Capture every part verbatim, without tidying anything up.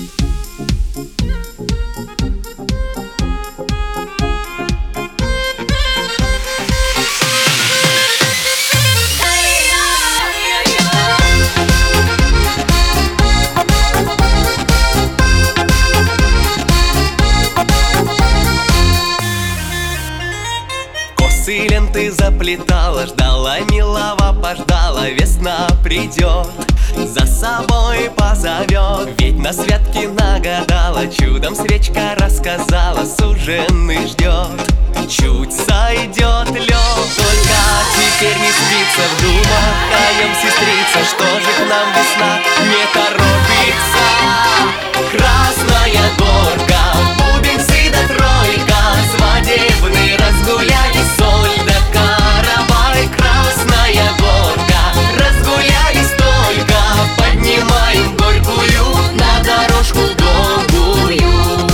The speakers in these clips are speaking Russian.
Косы ленты заплетала, ждала, милого пождала. Весна придет, за собой позовет. Ведь на святке нагадала, чудом свечка рассказала, суженый ждет. Чуть сойдет лед, только теперь не спится в думах о нем сестрица. Что же к нам весна не торопится? Красная горка, бубенцы да тройка, свадебный разгулялись, соль да каравай. Красная горка, разгулялись только, поднимаем горькую на дорожку долгую.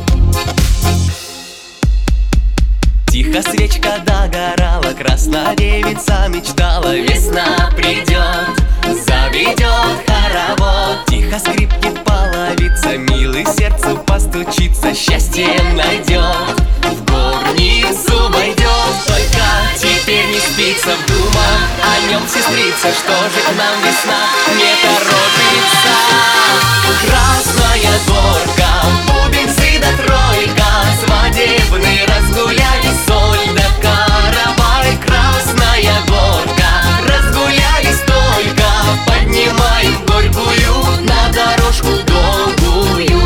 Тихо свечка догорала, красная девица мечтала. Весна придет, заведет хоровод. Тихо скрипнет половица, милый сердцу постучится, счастье найдет, в горницу войдет. Только теперь не спится в думах о нем сестрица. Что же к нам весна не торопится? Красная горка, бубенцы да тройка, свадебный разгулялись, соль да каравай. Красная горка, разгулялись только, поднимаем горькую на дорожку долгую.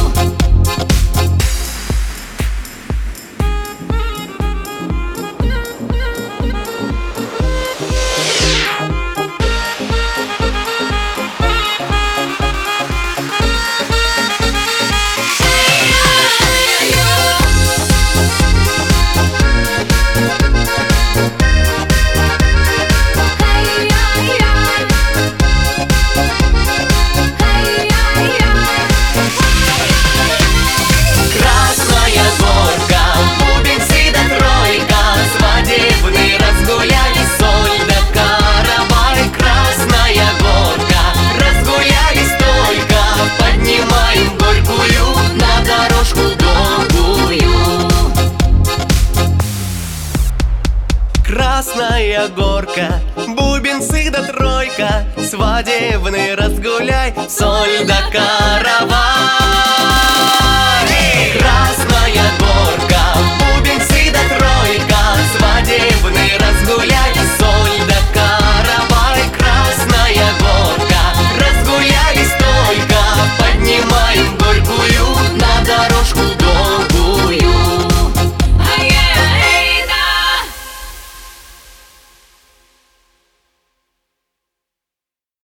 Красная горка, бубенцы да тройка, свадебный разгуляй, соль да каравай.